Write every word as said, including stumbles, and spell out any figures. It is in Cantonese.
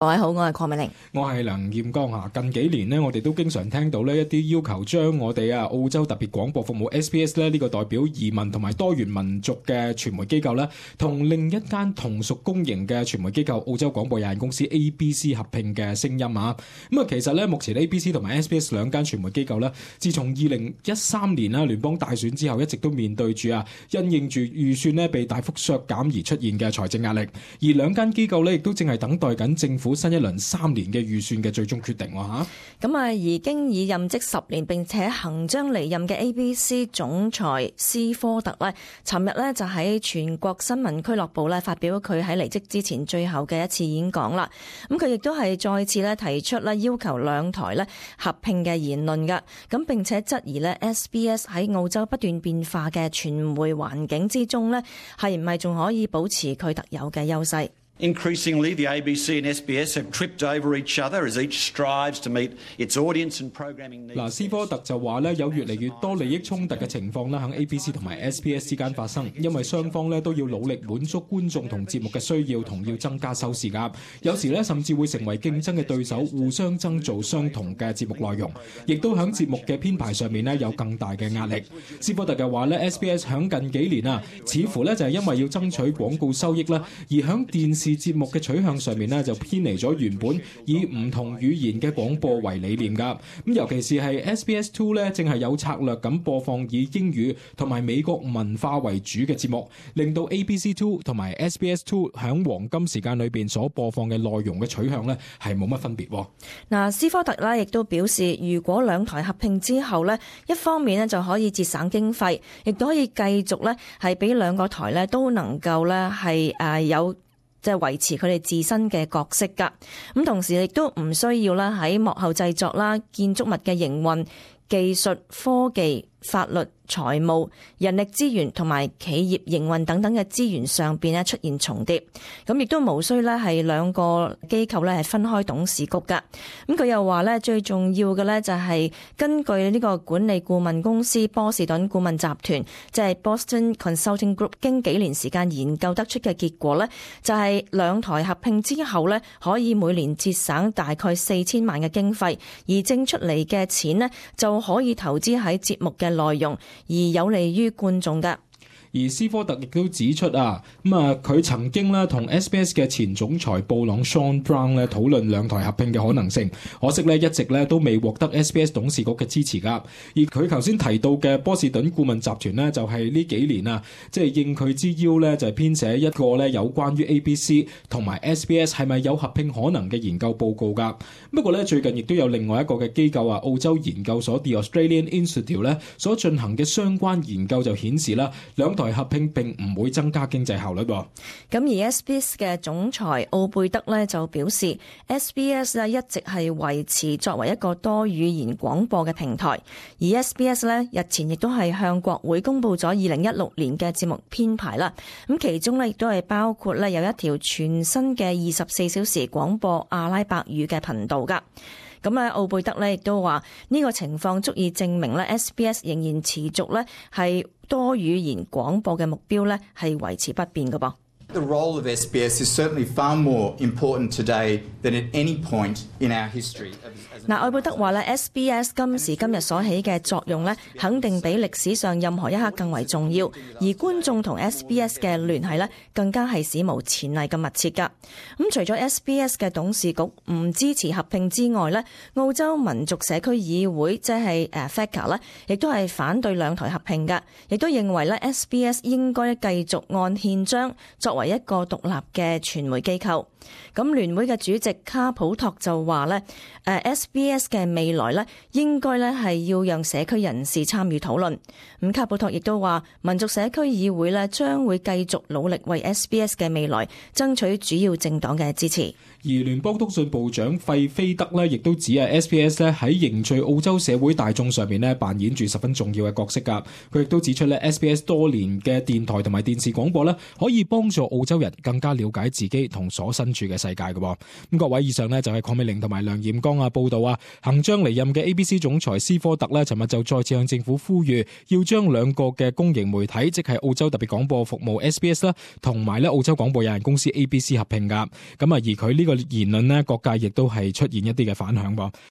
各位好，我係鄺美玲， 我係梁劍剛啊。近幾年呢，我哋都經常聽到呢一啲要求將我哋啊澳洲特別廣播服務 S B S 咧呢個代表移民同埋多元民族嘅傳媒機構咧，同另一間同屬公營嘅傳媒機構澳洲廣播有限公司 A B C 合併嘅聲音啊。咁啊，其實咧目前 A B C 同埋 S B S 兩間傳媒機構咧，自從二零一三年啦聯邦大選之後，一直都面對住啊因應住預算咧被大幅削減而出現嘅財政壓力，而兩間機構咧亦都正係等待緊政府新一輪三年嘅預算嘅最終決定喎嚇。 咁啊，而經已任職十年並且行將離任嘅 A B C 總裁斯科特咧，尋日咧就喺全國新聞俱樂部咧發表佢喺離職之前最後嘅一次演講啦。咁佢亦都係再次咧提出咧要求兩台咧合併嘅言論㗎。咁並且質疑咧 S B S 喺澳洲不斷變化嘅傳媒環境之中咧，係唔係仲可以保持佢特有嘅優勢 ？Increasingly, the A B C and S B S have tripped over each other as each strives to meet its audience and programming needs. 嗱，斯科特就話咧，有越嚟越多利益衝突嘅情況咧，喺 A B C 同埋 S B S 之間發生，因為雙方咧都要努力滿足觀眾同節目嘅需要，同要增加收視額。有時咧，甚至會成為競爭嘅對手，互相爭做相同嘅節目內容，亦都喺節目嘅編排上面咧有更大嘅壓力。斯科特嘅話咧 ，S B S 喺近幾年啊，似乎咧就係因為要爭取廣告收益啦，而喺電視節目嘅取向上面呢，就偏離咗原本以唔同語言嘅廣播為理念㗎。咁尤其是係 S B S Two 咧，正係有策略咁播放以英語同埋美國文化為主嘅節目，令到 A B C Two 同埋 S B S Two 喺黃金時間裏邊所播放嘅內容嘅取向呢，係冇乜分別。 嗱，斯科特呢亦都表示，如果兩台合併之後呢，一方面呢就可以節省經費，亦都可以繼續呢係俾兩個台呢都能夠呢係誒有。即係維持佢哋自身嘅角色㗎，咁同時亦都唔需要啦喺幕後製作啦、建築物嘅營運、技術、科技、法律、財務、人力資源同埋企業營運等等嘅資源上邊咧出現重疊，咁亦都無需咧係兩個機構咧係分開董事局㗎。咁佢又話咧最重要嘅咧就係根據呢個管理顧問公司波士頓顧問集團，即係 Boston Consulting Group 經幾年時間研究得出嘅結果咧，就係兩台合併之後咧可以每年節省大概四千萬嘅經費，而掙出嚟嘅錢咧就可以投資喺節目嘅內容，而有利於觀眾㗎。 而斯科特亦都指出啊，咁啊佢曾經咧同 S B S 嘅前總裁布朗 Sean Brown 咧討論兩台合併嘅可能性，可惜咧一直咧都未獲得 S B S 董事局嘅支持㗎。而佢頭先提到嘅波士頓顧問集團呢，就係呢幾年啊，即係應佢之邀咧，就係編寫一個咧有關於 A B C 同埋 S B S 係咪有合併可能嘅研究報告㗎。不過咧最近亦都有另外一個嘅機構啊，澳洲研究所 The Australian Institute 咧所進行嘅相關研究就顯示啦，兩台合併並唔會增加經濟效率。咁而 S B S 嘅總裁奧貝德咧就表示 ，S B S 咧一直係維持作為一個多語言廣播嘅平台，而 S B S 咧日前亦都係向國會公布咗二零一六年嘅節目編排啦。咁其中咧亦都係包括咧有一條全新嘅二十四小時廣播阿拉伯語嘅頻道噶。咁咧，奧貝德咧亦都話呢個情況足以證明咧 S B S 仍然持續咧係多語言廣播嘅目標咧係維持不變嘅噃。 The role of S B S is certainly far more important today than at any point in our history. 嗱，愛貝德話咧 ，S B S 今時今日所起嘅作用咧，肯定比歷史上任何一刻更為重要。而觀眾同 S B S 嘅聯繫咧，更加係史無前例咁密切㗎。咁除咗 S B S 嘅董事局唔支持合併之外咧，澳洲民族社區議會即係誒 F A C A 咧，亦都係反對兩台合併㗎，亦都認為咧 S B S 應該繼續按憲章作為一個獨立嘅傳媒機構。咁聯會嘅主席卡普托就話咧，誒 S B S 嘅未來咧，應該咧係要讓社區人士參與討論。咁卡普托亦都話，民族社區議會咧將會繼續努力為 S B S 嘅未來爭取主要政黨嘅支持。 而聯邦通訊部長費菲德咧，亦都指啊 S B S 咧喺凝聚澳洲社會大眾上面咧扮演住十分重要嘅角色㗎。佢亦都指出咧 S B S 多年嘅電台同埋電視廣播咧，可以幫助澳洲人更加了解自己同所身注嘅世界嘅噃。咁各位，以上呢就係鄺美玲同埋梁焱剛啊報道啊，行將離任嘅 A B C 總裁斯科特呢，尋日就再次向政府呼籲，要將兩個嘅公營媒體，即係澳洲特別廣播服務 S B S 啦，同埋咧澳洲廣播有限公司 A B C 合併噶。咁啊，而佢呢個言論呢，各界亦都係出現一啲嘅反響噃。